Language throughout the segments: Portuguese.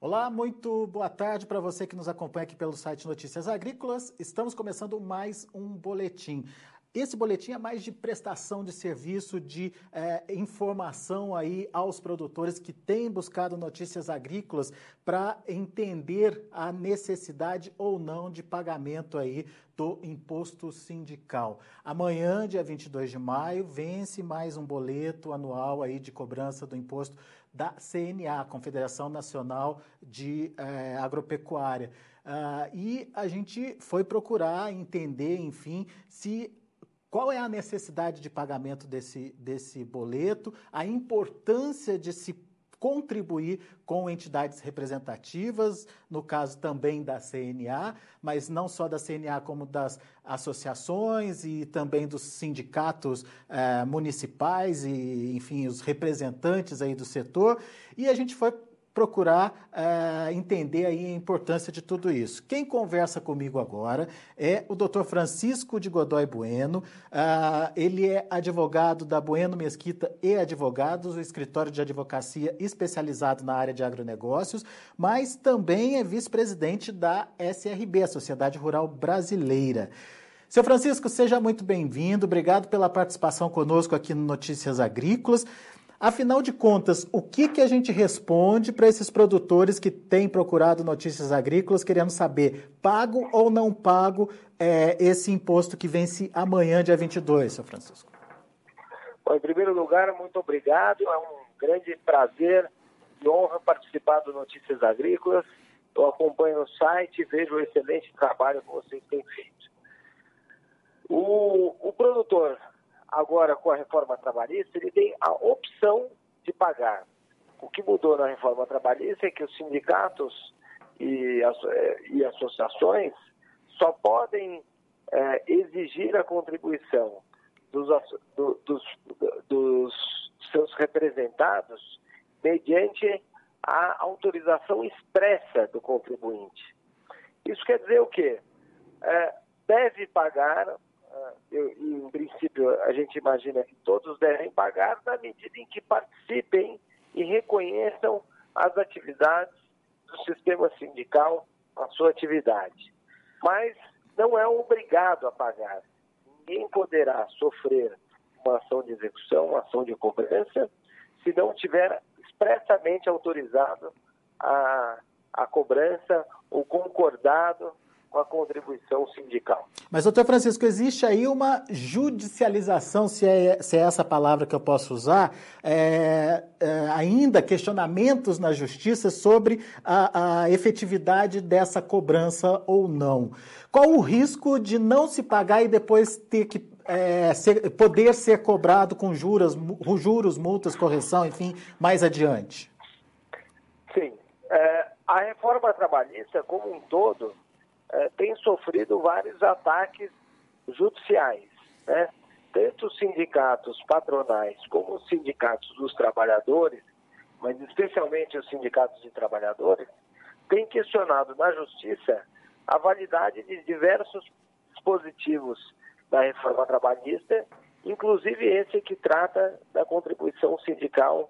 Olá, muito boa tarde para você que nos acompanha aqui pelo site Notícias Agrícolas. Estamos começando mais um boletim. Esse boletim é mais de prestação de serviço, de informação aí aos produtores que têm buscado notícias agrícolas para entender a necessidade ou não de pagamento aí do imposto sindical. Amanhã, dia 22 de maio, vence mais um boleto anual aí de cobrança do imposto da CNA, Confederação Nacional de Agropecuária. E a gente foi procurar entender, enfim, qual é a necessidade de pagamento desse boleto, a importância de se contribuir com entidades representativas, no caso também da CNA, mas não só da CNA, como das associações e também dos sindicatos municipais e, enfim, os representantes aí do setor. E a gente foi procurar entender aí a importância de tudo isso. Quem conversa comigo agora é o Dr. Francisco de Godoy Bueno. Ele é advogado da Bueno Mesquita e Advogados, o escritório de advocacia especializado na área de agronegócios, mas também é vice-presidente da SRB, a Sociedade Rural Brasileira. Seu Francisco, seja muito bem-vindo. Obrigado pela participação conosco aqui no Notícias Agrícolas. Afinal de contas, o que a gente responde para esses produtores que têm procurado notícias agrícolas querendo saber, pago ou não pago esse imposto que vence amanhã, dia 22, seu Francisco? Bom, em primeiro lugar, muito obrigado. É um grande prazer e honra participar do Notícias Agrícolas. Eu acompanho o site e vejo o excelente trabalho que vocês têm feito. O produtor, agora com a reforma trabalhista, ele tem a opção de pagar. O que mudou na reforma trabalhista é que os sindicatos e associações só podem exigir a contribuição dos seus representados mediante a autorização expressa do contribuinte. Isso quer dizer o quê? Deve pagar. Em princípio, a gente imagina que todos devem pagar na medida em que participem e reconheçam as atividades do sistema sindical, a sua atividade. Mas não é obrigado a pagar. Ninguém poderá sofrer uma ação de execução, uma ação de cobrança, se não tiver expressamente autorizado a cobrança ou concordado com a contribuição sindical. Mas, doutor Francisco, existe aí uma judicialização, se é essa palavra que eu posso usar, ainda questionamentos na justiça sobre a efetividade dessa cobrança ou não. Qual o risco de não se pagar e depois ter que poder ser cobrado com juros, multas, correção, enfim, mais adiante? Sim. A reforma trabalhista, como um todo, tem sofrido vários ataques judiciais, né? Tanto os sindicatos patronais como os sindicatos dos trabalhadores, mas especialmente os sindicatos de trabalhadores, têm questionado na justiça a validade de diversos dispositivos da reforma trabalhista, inclusive esse que trata da contribuição sindical,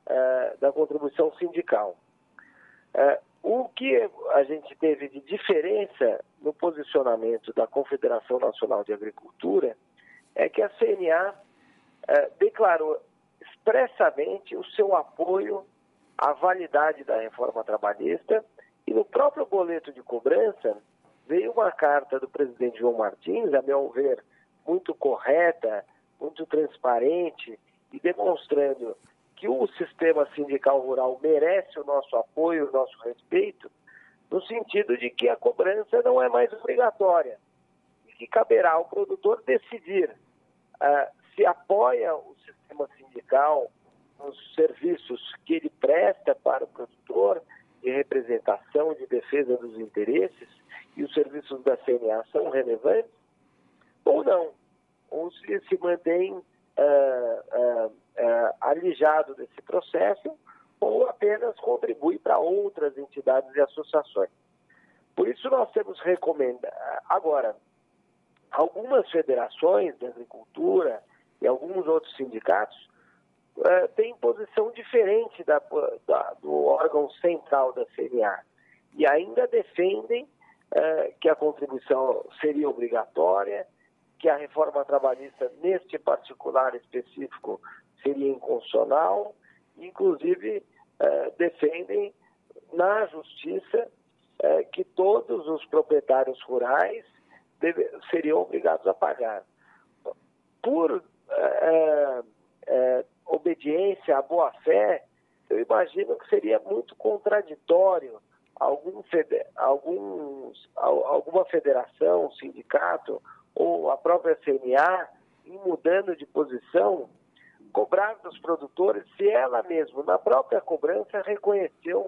O que a gente teve de diferença no posicionamento da Confederação Nacional de Agricultura é que a CNA declarou expressamente o seu apoio à validade da reforma trabalhista e no próprio boleto de cobrança veio uma carta do presidente João Martins, a meu ver, muito correta, muito transparente e demonstrando que o sistema sindical rural merece o nosso apoio, o nosso respeito, no sentido de que a cobrança não é mais obrigatória e que caberá ao produtor decidir se apoia o sistema sindical nos serviços que ele presta para o produtor, de representação, de defesa dos interesses, e os serviços da CNA são relevantes, ou não, ou se mantém alijado desse processo ou apenas contribui para outras entidades e associações. Por isso nós temos recomendado. Agora, algumas federações de agricultura e alguns outros sindicatos têm posição diferente do órgão central da CNA e ainda defendem que a contribuição seria obrigatória, que a reforma trabalhista, neste particular específico, seria inconstitucional, inclusive defendem na justiça que todos os proprietários rurais seriam obrigados a pagar. Por obediência à boa-fé, eu imagino que seria muito contraditório alguma federação, sindicato ou a própria CNA, em mudando de posição, cobrar dos produtores se ela mesma, na própria cobrança, reconheceu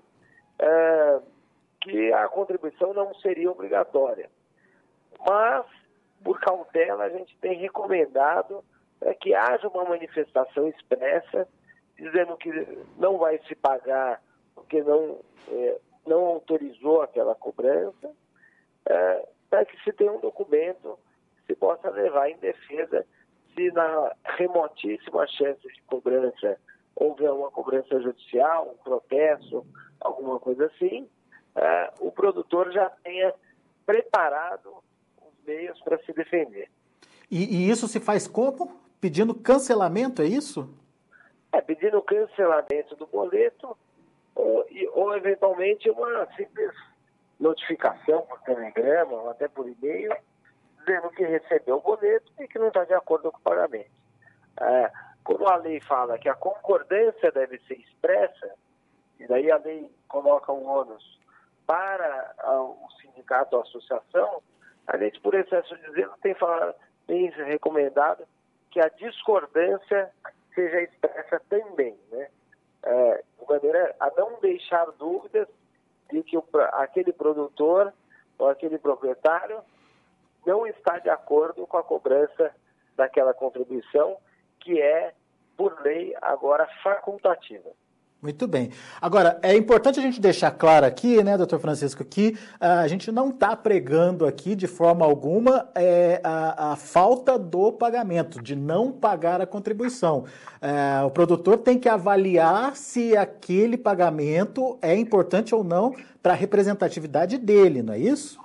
que a contribuição não seria obrigatória. Mas, por cautela, a gente tem recomendado que haja uma manifestação expressa, dizendo que não vai se pagar porque não autorizou aquela cobrança, para que se tenha um documento que se possa levar em defesa se na remotíssima chance de cobrança houver uma cobrança judicial, um processo, alguma coisa assim, o produtor já tenha preparado os meios para se defender. E isso se faz como? Pedindo cancelamento, é isso? Pedindo cancelamento do boleto ou eventualmente uma simples notificação por telegrama ou até por e-mail, dizendo que recebeu o boleto e que não está de acordo com o pagamento. Como a lei fala que a concordância deve ser expressa, e daí a lei coloca um ônus para o sindicato ou a associação, a gente, por excesso de zelo, tem recomendado que a discordância seja expressa também, né? De maneira a não deixar dúvidas de que aquele produtor ou aquele proprietário não está de acordo com a cobrança daquela contribuição, que é, por lei, agora facultativa. Muito bem. Agora, é importante a gente deixar claro aqui, né, doutor Francisco, que a gente não está pregando aqui de forma alguma a falta do pagamento, de não pagar a contribuição. O produtor tem que avaliar se aquele pagamento é importante ou não para a representatividade dele, não é isso?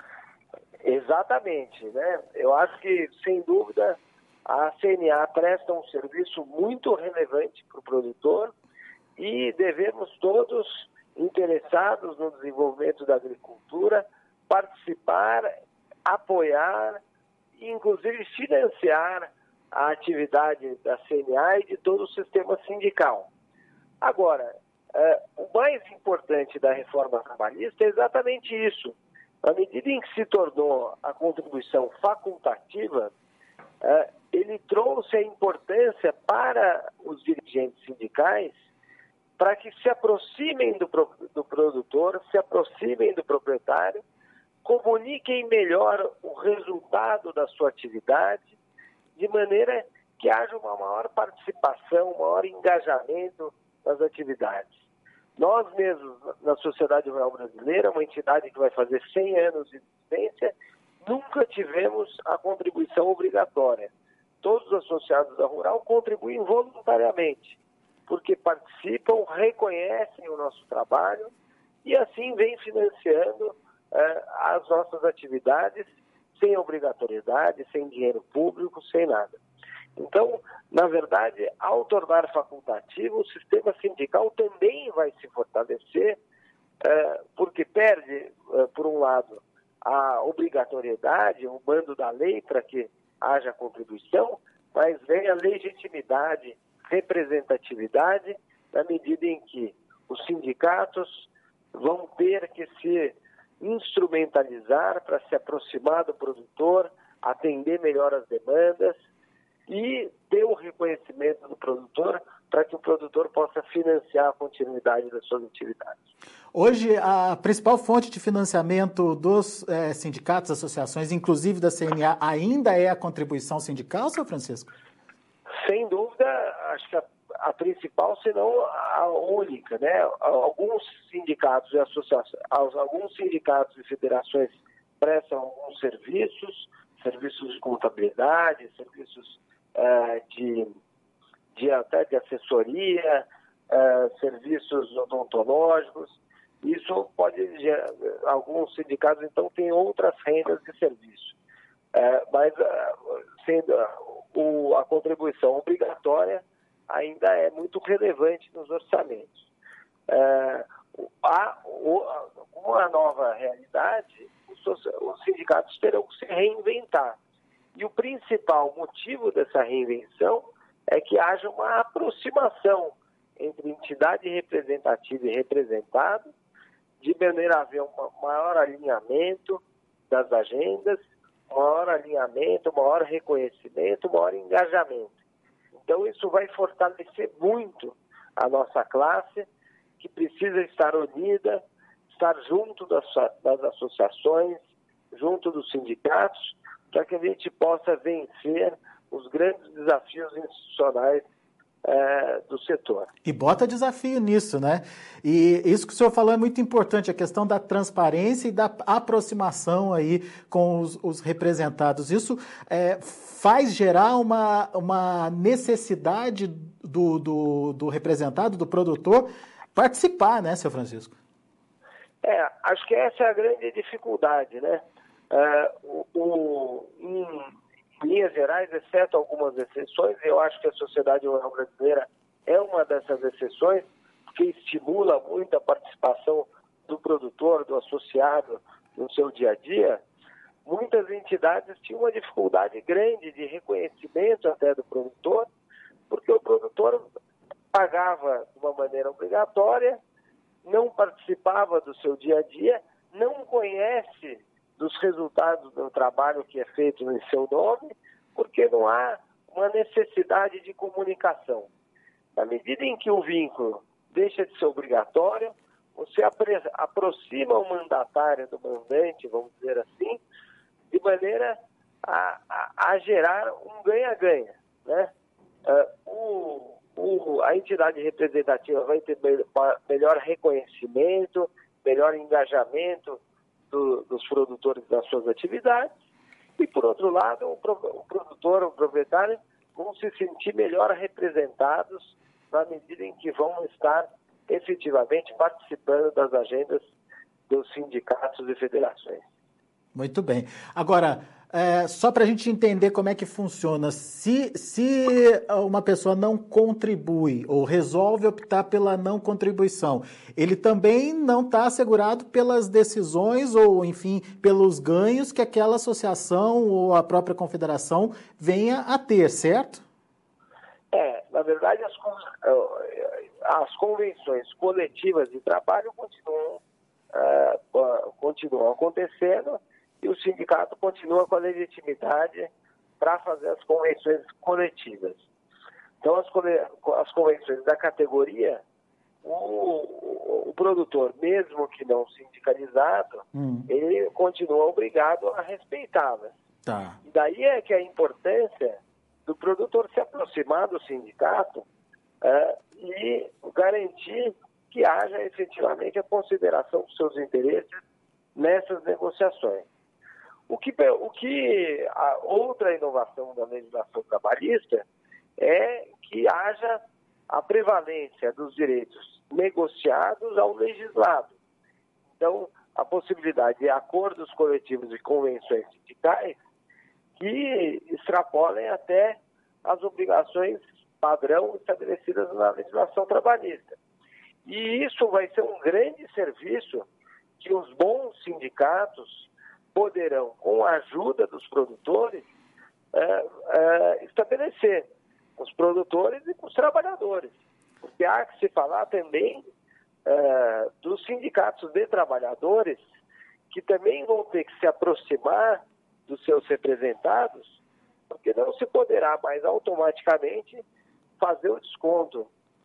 Exatamente, né? Eu acho que, sem dúvida, a CNA presta um serviço muito relevante para o produtor, e devemos todos, interessados no desenvolvimento da agricultura, participar, apoiar e, inclusive, financiar a atividade da CNA e de todo o sistema sindical. Agora, o mais importante da reforma trabalhista é exatamente isso. À medida em que se tornou a contribuição facultativa, ele trouxe a importância para os dirigentes sindicais para que se aproximem do produtor, se aproximem do proprietário, comuniquem melhor o resultado da sua atividade, de maneira que haja uma maior participação, um maior engajamento nas atividades. Nós mesmos, na Sociedade Rural Brasileira, uma entidade que vai fazer 100 anos de existência, nunca tivemos a contribuição obrigatória. Todos os associados da Rural contribuem voluntariamente, porque participam, reconhecem o nosso trabalho e assim vêm financiando as nossas atividades sem obrigatoriedade, sem dinheiro público, sem nada. Então, na verdade, ao tornar facultativo, o sistema sindical também vai se fortalecer, porque perde, por um lado, a obrigatoriedade, o mando da lei para que haja contribuição, mas vem a legitimidade, representatividade, na medida em que os sindicatos vão ter que se instrumentalizar para se aproximar do produtor, atender melhor as demandas e ter o reconhecimento do produtor para que o produtor possa financiar a continuidade das suas atividades. Hoje, a principal fonte de financiamento dos sindicatos, associações, inclusive da CNA, ainda é a contribuição sindical, senhor Francisco? Sem dúvida, acho que a principal, se não a única, né? Alguns sindicatos e associações, alguns sindicatos e federações prestam alguns serviços de contabilidade, serviços de até de assessoria, serviços odontológicos. Isso pode gerar, alguns sindicatos então têm outras rendas de serviço, mas sendo a contribuição obrigatória ainda é muito relevante nos orçamentos. Com a nova realidade, os sindicatos terão que se reinventar. E o principal motivo dessa reinvenção é que haja uma aproximação entre entidade representativa e representado, de maneira a haver um maior alinhamento das agendas, maior alinhamento, maior reconhecimento, maior engajamento. Então, isso vai fortalecer muito a nossa classe, que precisa estar unida, estar junto das associações, junto dos sindicatos, para que a gente possa vencer os grandes desafios institucionais do setor. E bota desafio nisso, né? E isso que o senhor falou é muito importante, a questão da transparência e da aproximação aí com os representados. Isso faz gerar uma necessidade do representado, do produtor, participar, né, seu Francisco? Acho que essa é a grande dificuldade, né? Em linhas gerais, exceto algumas exceções, eu acho que a sociedade rural brasileira é uma dessas exceções, porque estimula muito a participação do produtor, do associado no seu dia a dia. Muitas entidades tinham uma dificuldade grande de reconhecimento até do produtor, porque o produtor pagava de uma maneira obrigatória, não participava do seu dia a dia, não conhece dos resultados do trabalho que é feito em seu nome, porque não há uma necessidade de comunicação. Na medida em que o vínculo deixa de ser obrigatório, você aproxima o mandatário do mandante, vamos dizer assim, de maneira a gerar um ganha-ganha, né? A entidade representativa vai ter melhor reconhecimento, melhor engajamento dos produtores das suas atividades, e, por outro lado, o produtor, o proprietário, vão se sentir melhor representados na medida em que vão estar efetivamente participando das agendas dos sindicatos e federações. Muito bem. Agora, só para a gente entender como é que funciona, se uma pessoa não contribui ou resolve optar pela não contribuição, ele também não está assegurado pelas decisões ou, enfim, pelos ganhos que aquela associação ou a própria confederação venha a ter, certo? Na verdade, as convenções coletivas de trabalho continuam acontecendo, e o sindicato continua com a legitimidade para fazer as convenções coletivas. Então, as convenções da categoria, o produtor, mesmo que não sindicalizado, ele continua obrigado a respeitá-las. Tá. E daí é que a importância do produtor se aproximar do sindicato e garantir que haja efetivamente a consideração dos seus interesses nessas negociações. A outra inovação da legislação trabalhista é que haja a prevalência dos direitos negociados ao legislado. Então, a possibilidade de acordos coletivos e convenções sindicais que extrapolem até as obrigações padrão estabelecidas na legislação trabalhista. E isso vai ser um grande serviço que os bons sindicatos poderão, com a ajuda dos produtores, estabelecer com os produtores e com os trabalhadores. Porque há que se falar também dos sindicatos de trabalhadores, que também vão ter que se aproximar dos seus representados, porque não se poderá mais automaticamente fazer o desconto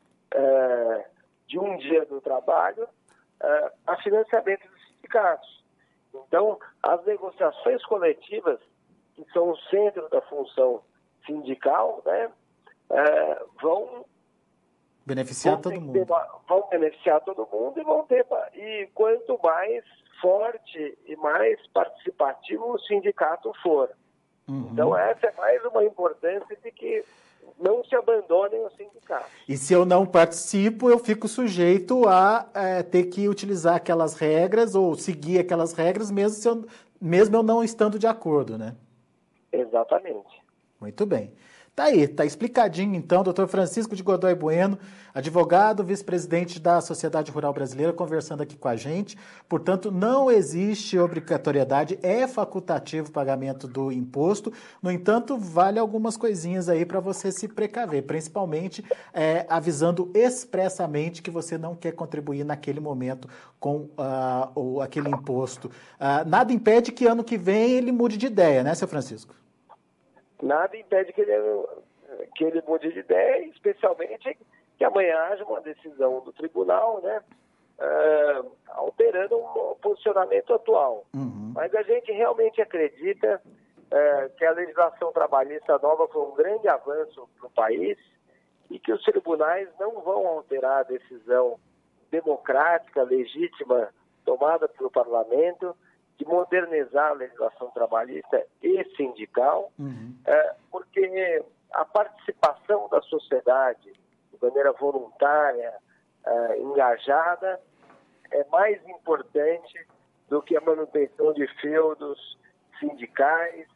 de um dia do trabalho a financiamento dos sindicatos. Então, as negociações coletivas, que são o centro da função sindical, né, vão beneficiar todo mundo. Vão beneficiar todo mundo e quanto mais forte e mais participativo o sindicato for. Então, essa é mais uma importância de que não se abandonem os sindicatos. E se eu não participo, eu fico sujeito a ter que utilizar aquelas regras ou seguir aquelas regras, mesmo eu não estando de acordo, né? Exatamente. Muito bem. Tá aí, tá explicadinho então, doutor Francisco de Godoy Bueno, advogado, vice-presidente da Sociedade Rural Brasileira, conversando aqui com a gente. Portanto, não existe obrigatoriedade, é facultativo o pagamento do imposto. No entanto, vale algumas coisinhas aí para você se precaver, principalmente avisando expressamente que você não quer contribuir naquele momento com aquele imposto. Nada impede que ano que vem ele mude de ideia, né, seu Francisco? Nada impede que ele mude de ideia, especialmente que amanhã haja uma decisão do tribunal, né, alterando o posicionamento atual. Uhum. Mas a gente realmente acredita que a legislação trabalhista nova foi um grande avanço para o país e que os tribunais não vão alterar a decisão democrática, legítima, tomada pelo parlamento, de modernizar a legislação trabalhista e sindical, porque a participação da sociedade de maneira voluntária, engajada, é mais importante do que a manutenção de feudos sindicais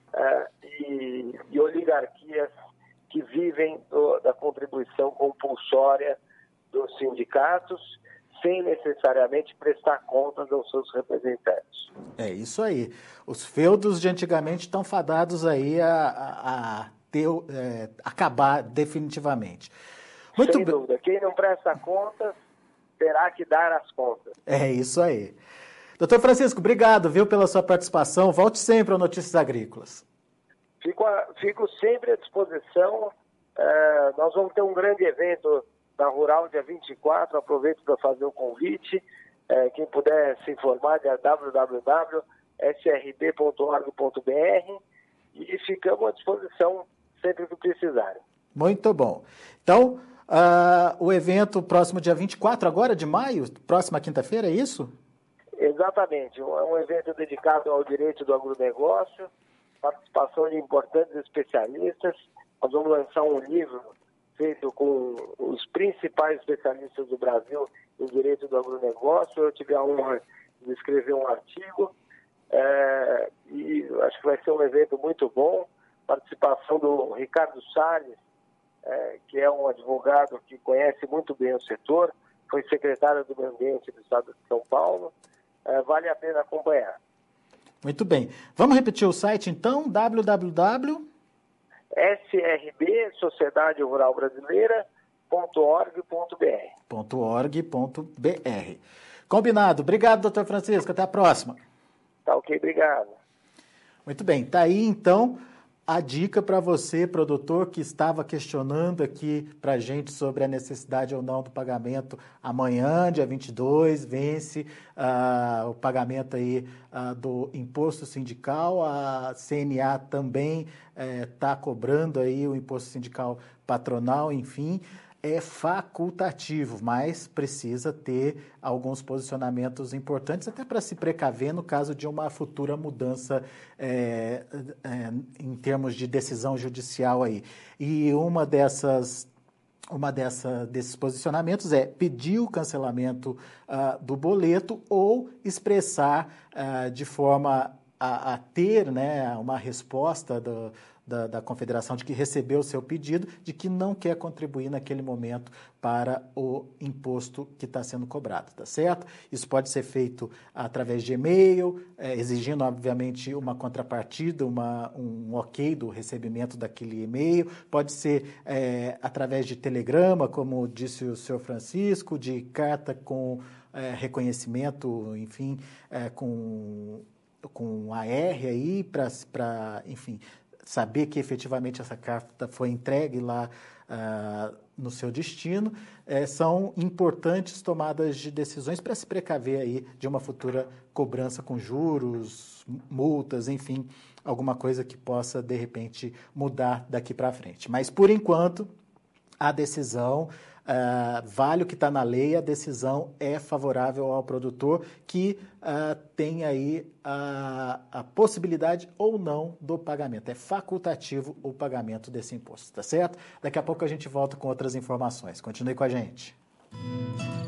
e oligarquias que vivem da contribuição compulsória dos sindicatos, sem necessariamente prestar contas aos seus representantes. É isso aí. Os feudos de antigamente estão fadados aí a acabar definitivamente. Sem dúvida. Quem não presta contas terá que dar as contas. É isso aí. Doutor Francisco, obrigado, viu, pela sua participação. Volte sempre ao Notícias Agrícolas. Fico sempre à disposição. Nós vamos ter um grande evento na Rural, dia 24, aproveito para fazer o convite. Quem puder se informar é www.srb.org.br e ficamos à disposição sempre que precisarem. Muito bom. Então, o evento próximo dia 24 agora de maio, próxima quinta-feira, é isso? Exatamente. É um evento dedicado ao direito do agronegócio, participação de importantes especialistas. Nós vamos lançar um livro feito com os principais especialistas do Brasil em direito do agronegócio. Eu tive a honra de escrever um artigo e acho que vai ser um evento muito bom. Participação do Ricardo Salles, que é um advogado que conhece muito bem o setor, foi secretário do Meio Ambiente do Estado de São Paulo. Vale a pena acompanhar. Muito bem. Vamos repetir o site, então, www. SRB, Sociedade Rural Brasileira.org.br. Combinado. Obrigado, doutor Francisco. Até a próxima. Tá ok, obrigado. Muito bem. Tá aí, então, a dica para você, produtor, que estava questionando aqui para a gente sobre a necessidade ou não do pagamento. Amanhã, dia 22, vence o pagamento aí do imposto sindical. A CNA também está cobrando aí o imposto sindical patronal, enfim. É facultativo, mas precisa ter alguns posicionamentos importantes, até para se precaver no caso de uma futura mudança em termos de decisão judicial aí. E desses posicionamentos é pedir o cancelamento do boleto ou expressar de forma a ter, né, uma resposta da Confederação de que recebeu o seu pedido, de que não quer contribuir naquele momento para o imposto que está sendo cobrado, tá certo? Isso pode ser feito através de e-mail, exigindo, obviamente, uma contrapartida, um ok do recebimento daquele e-mail, pode ser através de telegrama, como disse o senhor Francisco, de carta com reconhecimento, enfim, com AR aí, para, enfim, saber que efetivamente essa carta foi entregue lá no seu destino. São importantes tomadas de decisões para se precaver aí de uma futura cobrança com juros, multas, enfim, alguma coisa que possa, de repente, mudar daqui para frente. Mas, por enquanto, a decisão vale o que está na lei, a decisão é favorável ao produtor que tem aí a possibilidade ou não do pagamento. É facultativo o pagamento desse imposto, tá certo? Daqui a pouco a gente volta com outras informações. Continue com a gente.